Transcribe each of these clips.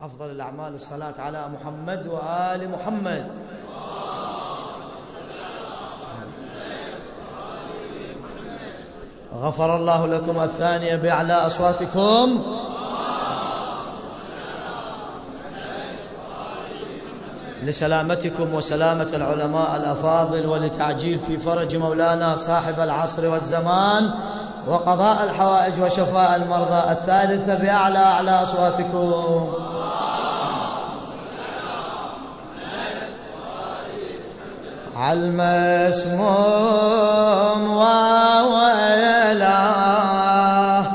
أفضل الأعمال الصلاة على محمد وآل محمد. غفر الله لكم الثانية بأعلى أصواتكم. لسلامتكم وسلامة العلماء الأفاضل ولتعجيل في فرج مولانا صاحب العصر والزمان وقضاء الحوائج وشفاء المرضى الثالثة بأعلى أصواتكم. عالمسموم وويلاه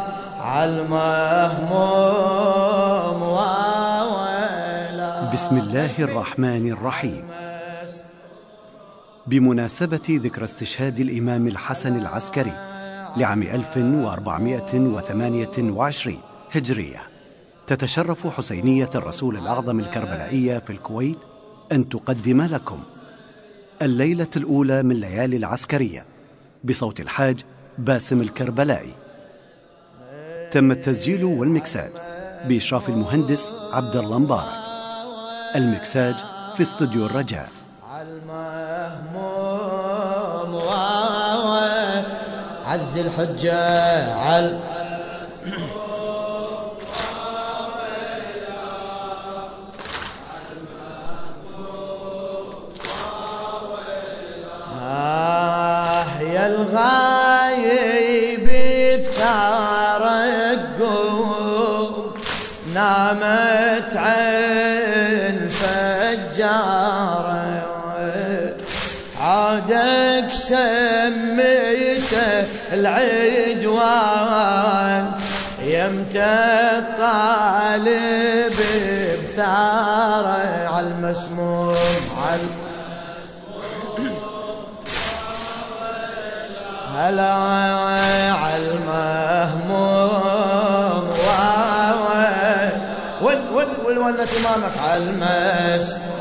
عالمهموم وويلاه. بسم الله الرحمن الرحيم. بمناسبة ذكرى استشهاد الإمام الحسن العسكري لعام 1428 هجرية، تتشرف حسينية الرسول الأعظم الكربلائية في الكويت أن تقدم لكم الليلة الأولى من ليالي العسكرية بصوت الحاج باسم الكربلائي. تم التسجيل والمكساج بإشراف المهندس عبد الله مبارك. المكساج في استوديو الرجاء. عز الحجة يا الغايب الثار قوم نامت عين فجارة عادك سميته العدوان يمتى الطالب بثاره عالمسموم هلا عالمهموم ولت امامك عالمسموم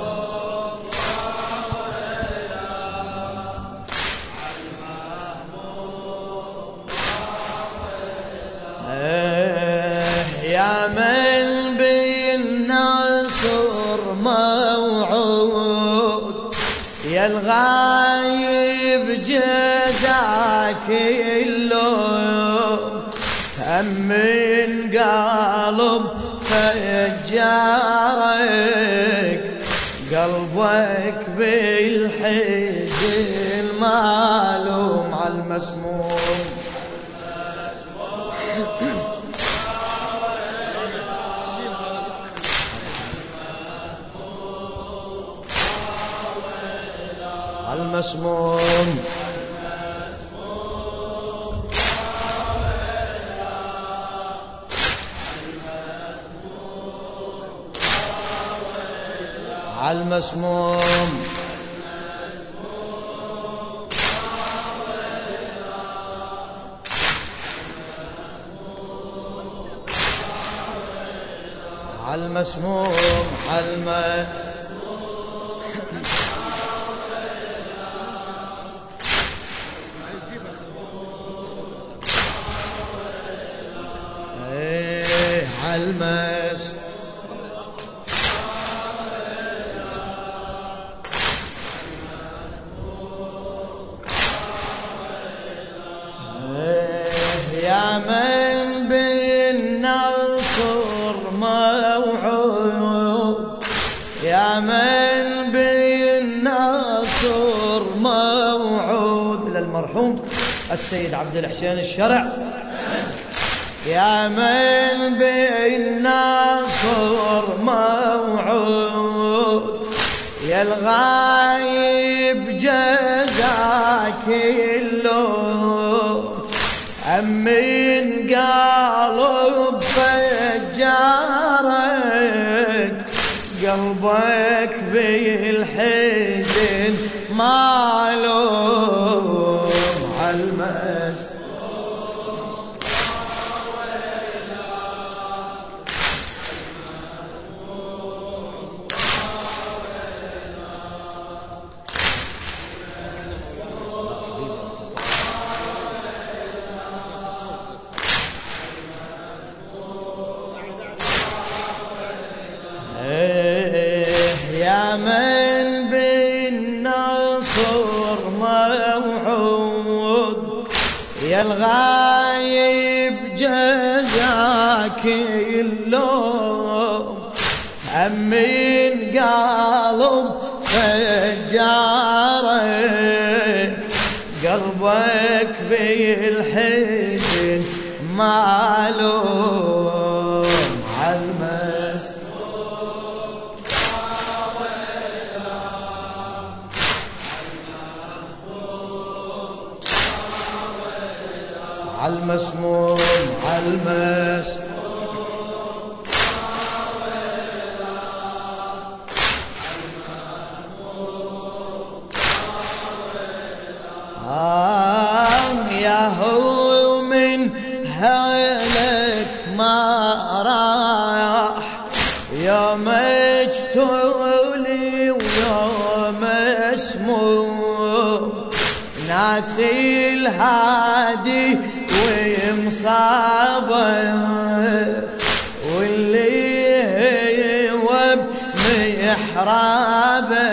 يا من بالنصر موعود يا الغايب جزاك اللوم من قلب فجارك قلبك بالحزن معلوم عالمسموم المسموم المسموم المسموم يا من بالنصر موعود يا من بالنصر موعود للمرحوم السيد عبد الحسين الشرع يا من بالنصر موعود يا الغايب جزاك اللوم من قلب فجارك قلبك بالحزن معلوم عالمسموم يا من بالنصر موعود، يا الغايب جزاك اللوم، أمين قلب فجارك، قلبك بالحزن معلوم، عالمسموم يا هو من هلك ما راح، يوم اجتولي ويوم اسمو، ناسي الهادي ومصابه، واللي هو بمحرابه،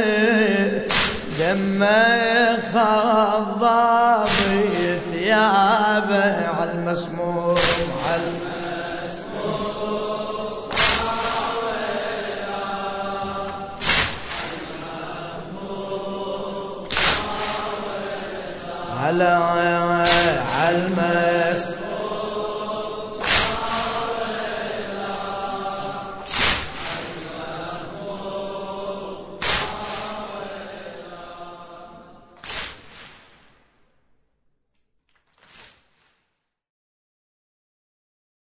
دمه خضاب ثيابه، عالمسموم عالمسموم